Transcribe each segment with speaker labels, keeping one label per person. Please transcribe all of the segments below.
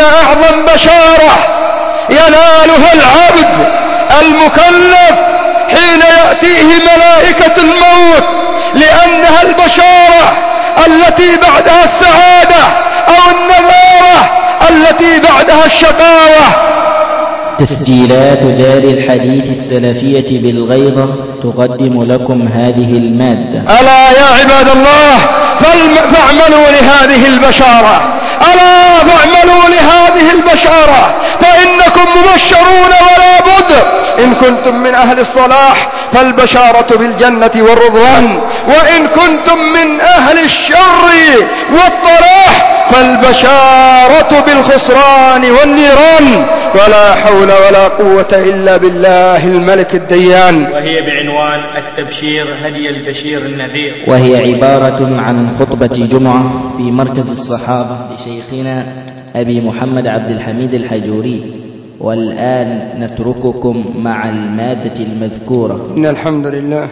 Speaker 1: أعظم بشارة ينالها العبد المكلف حين يأتيه ملائكة الموت، لأنها البشارة التي بعدها السعادة أو النذارة التي بعدها الشقاوة.
Speaker 2: تسجيلات دار الحديث السلفية بالغيضة تقدم لكم هذه المادة.
Speaker 1: ألا يا عباد الله فاعملوا لهذه البشارة، ألا فاعملوا لهذه البشارة، فإنكم مبشرون ولا بد. إن كنتم من أهل الصلاح فالبشارة بالجنة والرضوان، وإن كنتم من أهل الشر والطلاح فالبشارة بالخسران والنيران. ولا حول ولا قوة إلا بالله الملك الديان.
Speaker 3: وهي بعنوان التبشير هدي البشير النذير،
Speaker 2: وهي عبارة عن خطبة جمعة في مركز الصحابة لشيخنا أبي محمد عبد الحميد الحجوري. والآن نترككم مع المادة المذكورة.
Speaker 1: إن الحمد لله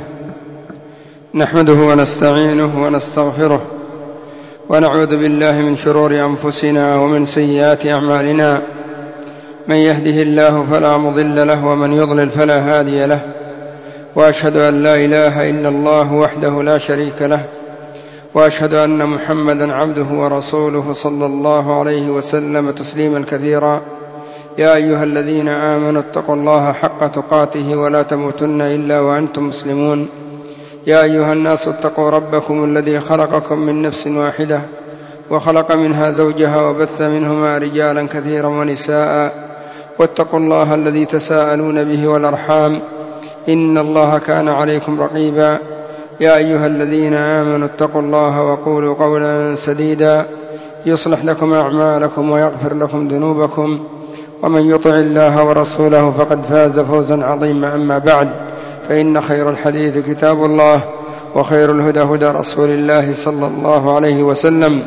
Speaker 1: نحمده ونستعينه ونستغفره، ونعوذ بالله من شرور أنفسنا ومن سيئات أعمالنا. من يهده الله فلا مضل له، ومن يضلل فلا هادي له. وأشهد أن لا إله إلا الله وحده لا شريك له، وأشهد أن محمدا عبده ورسوله صلى الله عليه وسلم تسليما كثيرا. يا أيها الذين آمنوا اتقوا الله حق تقاته ولا تموتن إلا وأنتم مسلمون. يا أيها الناس اتقوا ربكم الذي خلقكم من نفس واحدة، وخلق منها زوجها، وبث منهما رجالا كثيرا ونساء. واتقوا الله الذي تساءلون به والأرحام، إن الله كان عليكم رقيبا. يا أيها الذين آمنوا اتقوا الله وقولوا قولا سديدا يصلح لكم أعمالكم ويغفر لكم ذنوبكم، ومن يطع الله ورسوله فقد فاز فوزا عظيما. أما بعد، فإن خير الحديث كتاب الله، وخير الهدى هدى رسول الله صلى الله عليه وسلم،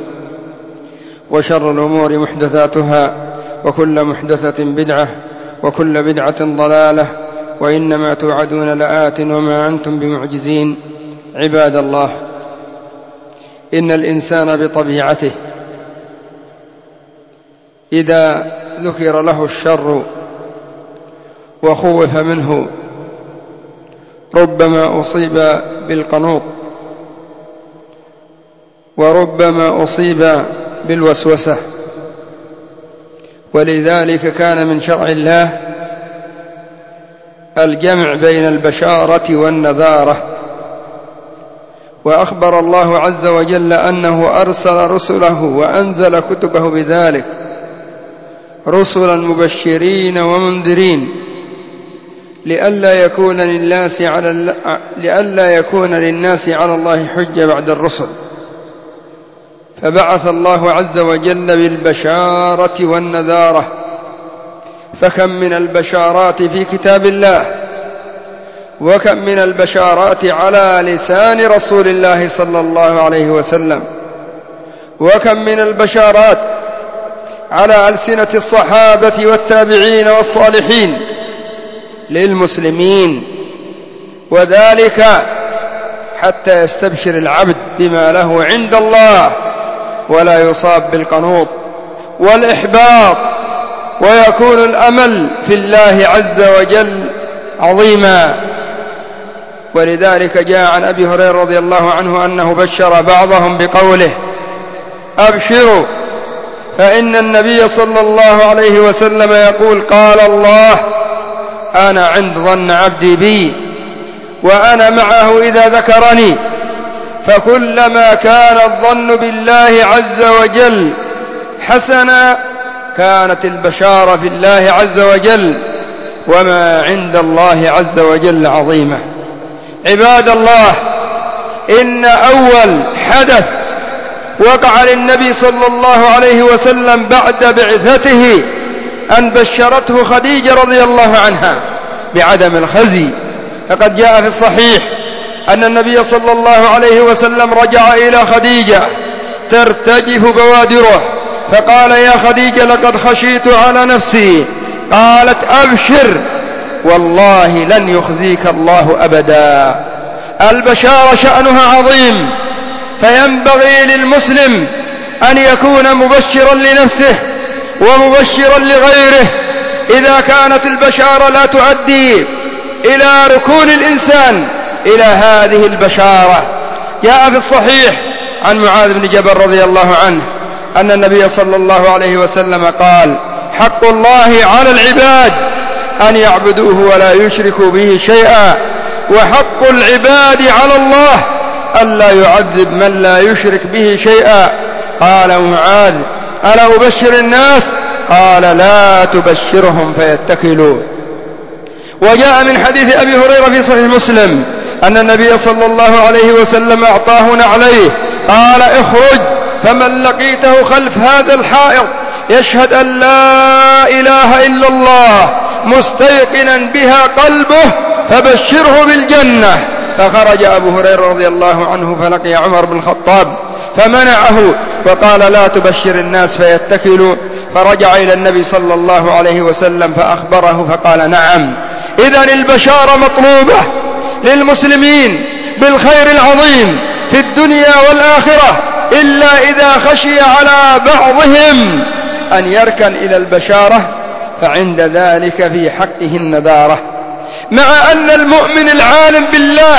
Speaker 1: وشر الأمور محدثاتها، وكل محدثة بدعة، وكل بدعة ضلالة، وإنما توعدون لآت وما أنتم بمعجزين. عباد الله، إن الإنسان بطبيعته إذا ذكر له الشر وخوف منه ربما أصيب بالقنوط، وربما أصيب بالوسوسة. ولذلك كان من شرع الله الجمع بين البشارة والنذارة. وأخبر الله عز وجل أنه أرسل رسله وأنزل كتبه بذلك، رسلا مبشرين ومنذرين، لئلا يكون للناس على الله حجة بعد الرسل. فبعث الله عز وجل بالبشارة والنذارة. فكم من البشارات في كتاب الله، وكم من البشارات على لسان رسول الله صلى الله عليه وسلم، وكم من البشارات على ألسنة الصحابة والتابعين والصالحين للمسلمين. وذلك حتى يستبشر العبد بما له عند الله، ولا يصاب بالقنوط والإحباط، ويكون الأمل في الله عز وجل عظيما. ولذلك جاء عن أبي هريرة رضي الله عنه أنه بشر بعضهم بقوله: أبشروا، فإن النبي صلى الله عليه وسلم يقول: قال الله: أنا عند ظن عبدي بي، وأنا معه إذا ذكرني. فكلما كان الظن بالله عز وجل حسنا كانت البشارة في الله عز وجل، وما عند الله عز وجل عظيمة. عباد الله، إن أول حدث وقع للنبي صلى الله عليه وسلم بعد بعثته أن بشرته خديجة رضي الله عنها بعدم الخزي. فقد جاء في الصحيح أن النبي صلى الله عليه وسلم رجع إلى خديجة ترتجف بوادره، فقال: يا خديجة، لقد خشيت على نفسي. قالت: أبشر، والله لن يخزيك الله أبدا. البشارة شأنها عظيم، فينبغي للمسلم أن يكون مبشرا لنفسه ومبشرا لغيره إذا كانت البشارة لا تؤدي إلى ركون الإنسان إلى هذه البشارة. جاء في الصحيح عن معاذ بن جبل رضي الله عنه أن النبي صلى الله عليه وسلم قال: حق الله على العباد أن يعبدوه ولا يشركوا به شيئا، وحق العباد على الله ألا يعذب من لا يشرك به شيئا. قال معاذ: ألا أبشر الناس؟ قال: لا تبشرهم فيتكلوا. وجاء من حديث أبي هريرة في صحيح مسلم أن النبي صلى الله عليه وسلم أعطاه نعليه، قال: اخرج فمن لقيته خلف هذا الحائط يشهد أن لا إله إلا الله مستيقنا بها قلبه فبشره بالجنة. فخرج أبو هريرة رضي الله عنه فلقي عمر بن الخطاب فمنعه وقال: لا تبشر الناس فيتكلوا. فرجع إلى النبي صلى الله عليه وسلم فأخبره فقال: نعم، إذن البشارة مطلوبة للمسلمين بالخير العظيم في الدنيا والآخرة، إلا إذا خشي على بعضهم أن يركن إلى البشارة فعند ذلك في حقه النذارة. مع أن المؤمن العالم بالله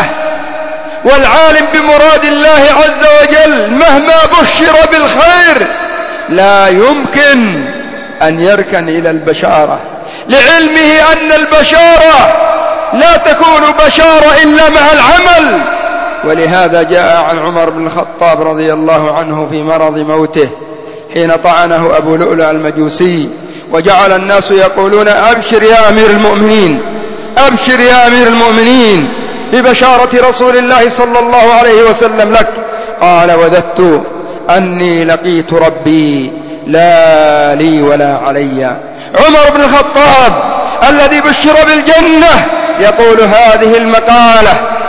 Speaker 1: والعالم بمراد الله عز وجل مهما بشر بالخير لا يمكن أن يركن إلى البشارة، لعلمه أن البشارة لا تكون بشارة إلا مع العمل. ولهذا جاء عن عمر بن الخطاب رضي الله عنه في مرض موته حين طعنه أبو لؤلؤ المجوسي، وجعل الناس يقولون: أبشر يا أمير المؤمنين، أبشر يا أمير المؤمنين ببشارة رسول الله صلى الله عليه وسلم لك. قال: وددت أني لقيت ربي لا لي ولا علي. عمر بن الخطاب الذي بشر بالجنة يقول هذه المقالة.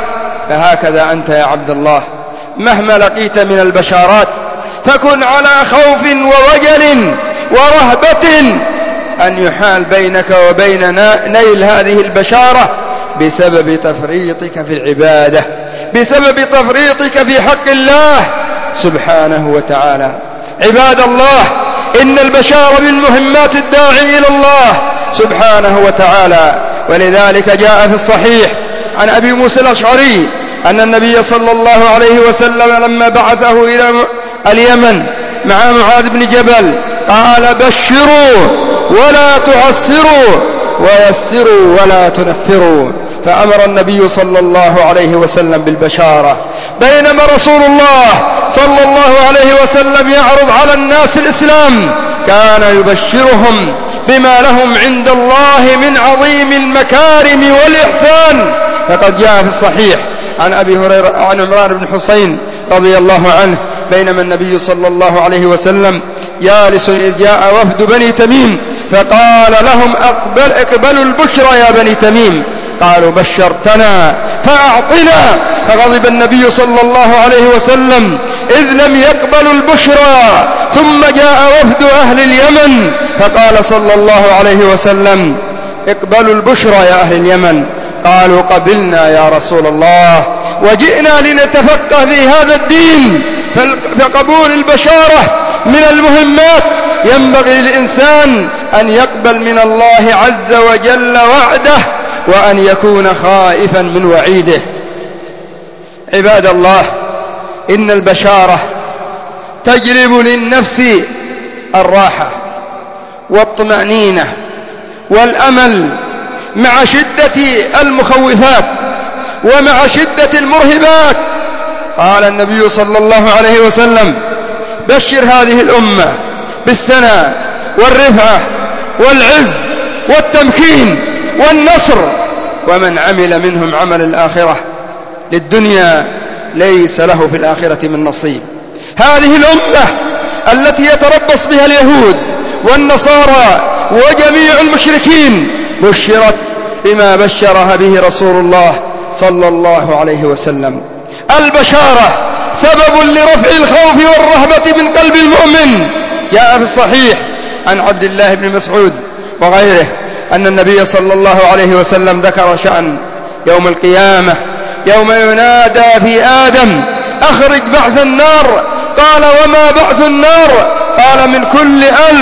Speaker 1: فهكذا أنت يا عبد الله مهما لقيت من البشارات فكن على خوف ووجل ورهبة أن يحال بينك وبين نيل هذه البشارة بسبب تفريطك في العبادة، بسبب تفريطك في حق الله سبحانه وتعالى. عباد الله، إن البشارة من مهمات الداعي إلى الله سبحانه وتعالى. ولذلك جاء في الصحيح عن أبي موسى الأشعري أن النبي صلى الله عليه وسلم لما بعثه إلى اليمن مع معاذ بن جبل قال: بشروا ولا تعسروا ويسروا ولا تنفروا. فأمر النبي صلى الله عليه وسلم بالبشارة، بينما رسول الله صلى الله عليه وسلم يعرض على الناس الإسلام كان يبشرهم بما لهم عند الله من عظيم المكارم والإحسان. فقد جاء في الصحيح عن أبي هريرة عن عمران بن حسين رضي الله عنه بينما النبي صلى الله عليه وسلم جالس إذ جاء وفد بني تميم فقال لهم: اقبلوا البشرى يا بني تميم. قالوا: بشرتنا فأعطنا. فغضب النبي صلى الله عليه وسلم إذ لم يقبلوا البشرى. ثم جاء وفد أهل اليمن فقال صلى الله عليه وسلم: اقبلوا البشرى يا أهل اليمن. قالوا: قبلنا يا رسول الله، وجئنا لنتفقه في هذا الدين. فقبول البشارة من المهمات، ينبغي للإنسان أن يقبل من الله عز وجل وعده وأن يكون خائفا من وعيده. عباد الله، إن البشارة تجلب للنفس الراحة والطمأنينة والأمل مع شدة المخوفات ومع شدة المرهبات. قال النبي صلى الله عليه وسلم: بشر هذه الأمة بالسنة والرفعة والعز والتمكين والنصر، ومن عمل منهم عمل الآخرة للدنيا ليس له في الآخرة من نصيب. هذه الأمة التي يتربص بها اليهود والنصارى وجميع المشركين بشرت بما بشرها به رسول الله صلى الله عليه وسلم. البشارة سبب لرفع الخوف والرهبة من قلب المؤمن. جاء في الصحيح عن عبد الله بن مسعود وغيره أن النبي صلى الله عليه وسلم ذكر شأن يوم القيامة يوم ينادى في آدم: أخرج بعث النار. قال: وما بعث النار؟ قال: من كل 1000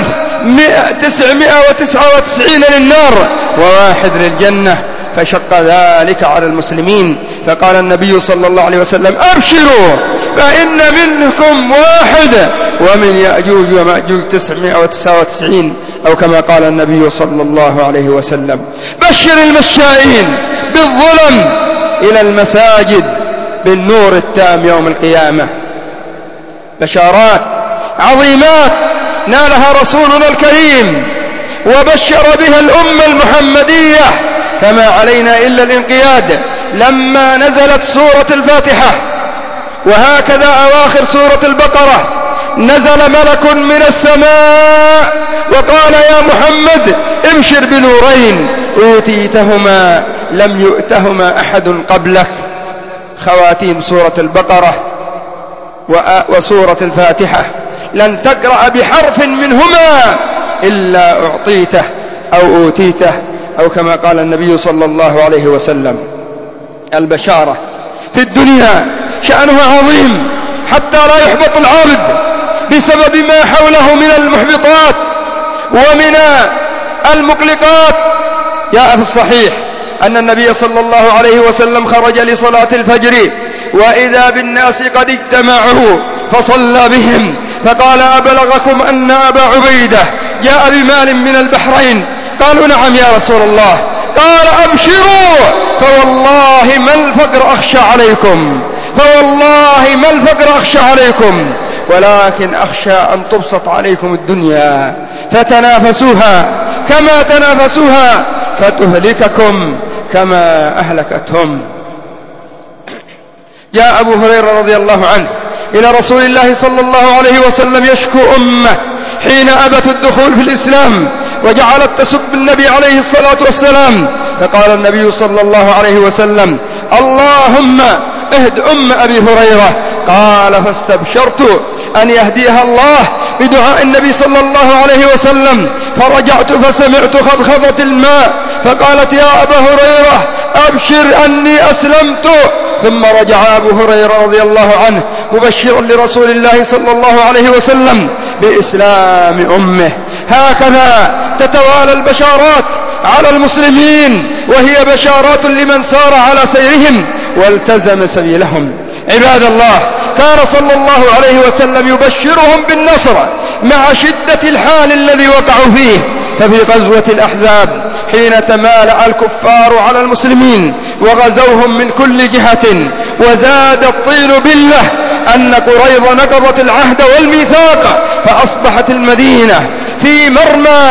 Speaker 1: 999 للنار وواحد للجنة، فشق ذلك على المسلمين. فقال النبي صلى الله عليه وسلم: أبشروا فإن منكم واحد ومن يأجوج ومأجوج 999، أو كما قال النبي صلى الله عليه وسلم. بشر المشائين بالظلم إلى المساجد بالنور التام يوم القيامة. بشارات عظيمات نالها رسولنا الكريم وبشر بها الأمة المحمدية، فما علينا إلا الانقياد. لما نزلت سورة الفاتحة وهكذا أواخر سورة البقرة، نزل ملك من السماء وقال: يا محمد ابشر بنورين أوتيتهما لم يؤتهما أحد قبلك. خواتيم سورة البقرة وسورة الفاتحة، لن تقرأ بحرف منهما إلا أعطيته أو أوتيته، أو كما قال النبي صلى الله عليه وسلم. البشارة في الدنيا شأنها عظيم حتى لا يحبط العابد بسبب ما حوله من المحبطات ومن المقلقات. جاء في الصحيح أن النبي صلى الله عليه وسلم خرج لصلاة الفجر وإذا بالناس قد اجتمعوا فصلى بهم، فقال: أبلغكم أن أبا عبيدة جاء بمال من البحرين؟ قالوا: نعم يا رسول الله. قال: أبشروا فوالله ما الفقر أخشى عليكم، فوالله ما الفقر أخشى عليكم، ولكن أخشى أن تبسط عليكم الدنيا فتنافسوها كما تنافسوها فتهلككم كما أهلكتهم. جاء أبو هريرة رضي الله عنه إلى رسول الله صلى الله عليه وسلم يشكو أمه حين أبت الدخول في الإسلام وجعلت تسب النبي عليه الصلاة والسلام، فقال النبي صلى الله عليه وسلم: اللهم اهد أم أبي هريرة. قال: فاستبشرت أن يهديها الله بدعاء النبي صلى الله عليه وسلم، فرجعت فسمعت خضخضة الماء، فقالت: يا أبا هريرة أبشر أني أسلمت. ثم رجع أبو هريرة رضي الله عنه مبشرا لرسول الله صلى الله عليه وسلم بإسلام أمه. هكذا تتوالى البشارات على المسلمين، وهي بشارات لمن سار على سيرهم والتزم سبيلهم. عباد الله، كان صلى الله عليه وسلم يبشرهم بالنصر مع شدة الحال الذي وقعوا فيه. ففي غزوة الأحزاب حين تمالأ الكفار على المسلمين وغزوهم من كل جهة وزاد الطين بله أن قريظة نقضت العهد والميثاق، فأصبحت المدينة في مرمى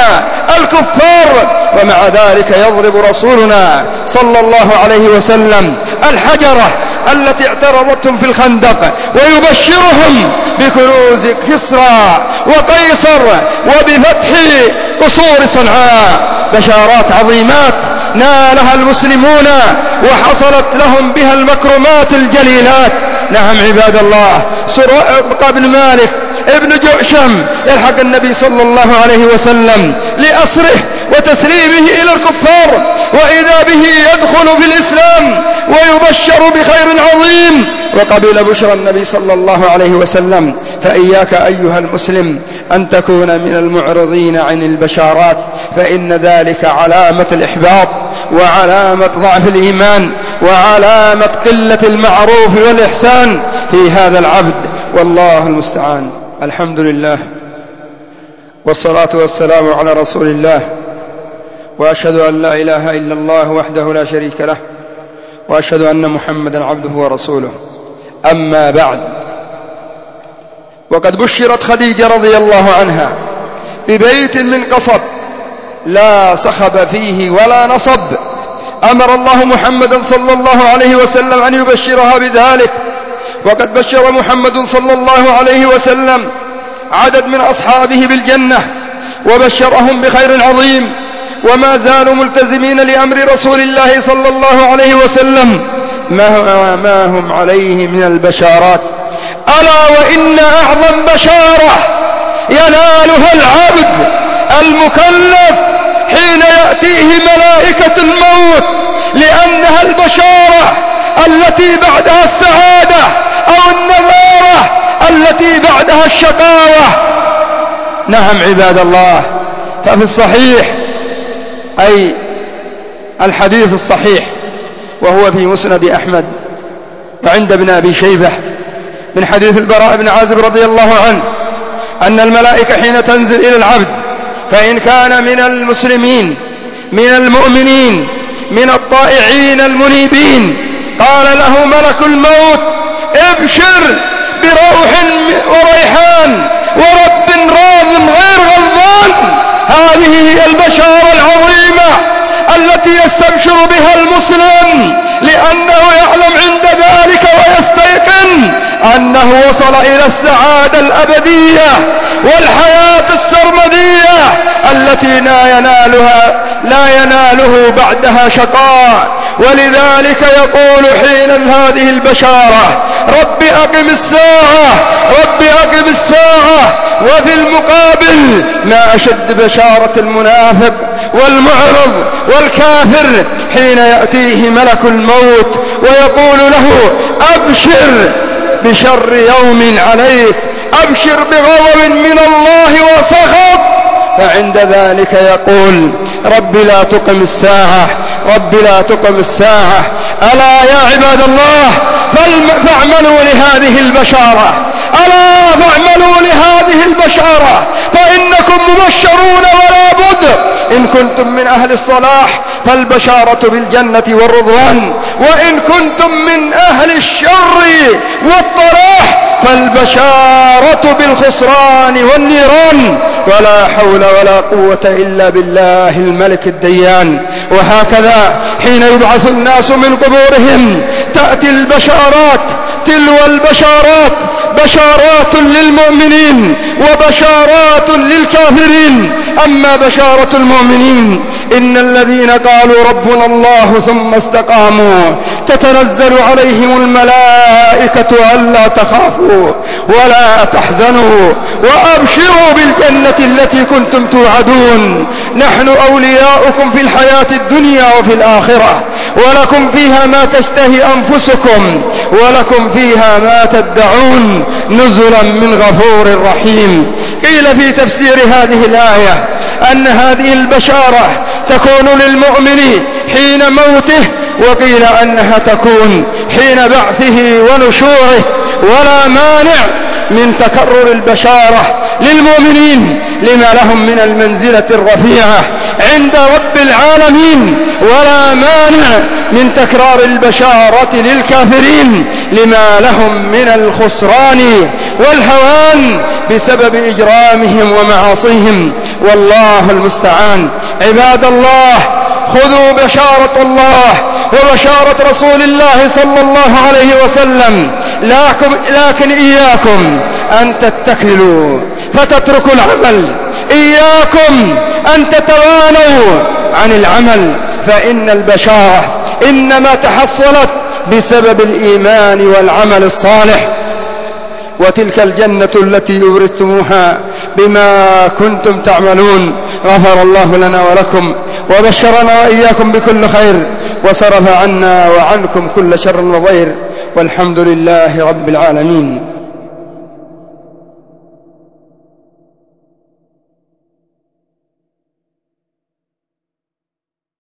Speaker 1: الكفار، ومع ذلك يضرب رسولنا صلى الله عليه وسلم الحجرة التي اعترضتهم في الخندق ويبشرهم بكنوز كسرى وقيصر وبفتح قصور صنعاء. بشارات عظيمات نالها المسلمون وحصلت لهم بها المكرمات الجليلات. نعم عباد الله، سراقة بن مالك ابن جعشم يلحق النبي صلى الله عليه وسلم لأسره وتسليمه إلى الكفار، وإذا به يدخل في الإسلام ويبشر بخير عظيم، وقبل بشرى النبي صلى الله عليه وسلم. فإياك أيها المسلم أن تكون من المعرضين عن البشارات، فإن ذلك علامة الإحباط وعلامة ضعف الإيمان وعلامة قلة المعروف والإحسان في هذا العبد، والله المستعان. الحمد لله والصلاة والسلام على رسول الله، وأشهد أن لا إله إلا الله وحده لا شريك له، وأشهد أن محمدا عبده ورسوله. أما بعد، وقد بشرت خديجة رضي الله عنها ببيت من قصب لا صخب فيه ولا نصب. أمر الله محمدا صلى الله عليه وسلم أن يبشرها بذلك، وقد بشر محمد صلى الله عليه وسلم عدد من أصحابه بالجنة وبشرهم بخير عظيم، وما زالوا ملتزمين لأمر رسول الله صلى الله عليه وسلم ما هم عليه من البشارات. ألا وإن أعظم بشارة ينالها العبد المكلف حين يأتيه ملائكة الموت، لأنها البشارة التي بعدها السعادة أو النذارة التي بعدها الشقاوة. نعم عباد الله، ففي الصحيح أي الحديث الصحيح وهو في مسند أحمد وعند ابن أبي شيبة من حديث البراء بن عازب رضي الله عنه أن الملائكة حين تنزل إلى العبد فإن كان من المسلمين من المؤمنين من الطائعين المنيبين قال له ملك الموت ابشر بروح وريحان ورب راض غير غضبان. هذه هي البشارة العظيمة التي يستبشر بها المسلم، لأنه يعلم عند ذلك ويستيقن أنه وصل إلى السعادة الأبدية والحياة السرمدية التي لا يناله بعدها شقاء. ولذلك يقول حين هذه البشارة رب أقم الساعة رب أقم الساعة. وفي المقابل ما أشد بشارة المنافق والمعرض والكافر حين يأتيه ملك الموت ويقول له أبشر بشر يوم عليك، أبشر بغضب من الله وسخط، فعند ذلك يقول رب لا تقم الساعة رب لا تقم الساعة. ألا يا عباد الله فاعملوا لهذه البشارة، ألا فاعملوا لهذه البشارة فإنكم مبشرون ولا بد. إن كنتم من أهل الصلاح فالبشارة بالجنة والرضوان، وإن كنتم من أهل الشر والطلاح فالبشارة بالخسران والنيران. ولا حول ولا قوة إلا بالله الملك الديان. وهكذا حين يبعث الناس من قبورهم تأتي البشارات تلو البشارات، بشارات للمؤمنين وبشارات للكافرين. أما بشارة المؤمنين إن الذين قالوا ربنا الله ثم استقاموا تتنزل عليهم الملائكة ألا تخافوا ولا تحزنوا وأبشروا بالجنة التي كنتم توعدون، نحن أولياؤكم في الحياة الدنيا وفي الآخرة، ولكم فيها ما تشتهي أنفسكم ولكم فيها ما تدعون نزلا من غفور رحيم. قيل في تفسير هذه الآية أن هذه البشارة تكون للمؤمن حين موته، وقيل أنها تكون حين بعثه ونشوره. ولا مانع من تكرر البشارة للمؤمنين لما لهم من المنزلة الرفيعة عند رب العالمين، ولا مانع من تكرار البشارة للكافرين لما لهم من الخسران والهوان بسبب إجرامهم ومعاصيهم، والله المستعان. عباد الله خذوا بشارة الله وبشارة رسول الله صلى الله عليه وسلم، لكن إياكم أن تتكلوا فتتركوا العمل، إياكم أن تتوانوا عن العمل، فإن البشارة إنما تحصلت بسبب الإيمان والعمل الصالح، وتلك الجنة التي أورثتموها بما كنتم تعملون. غفر الله لنا ولكم وبشرنا وإياكم بكل خير، وصرف عنا وعنكم كل شر وضير، والحمد لله رب العالمين.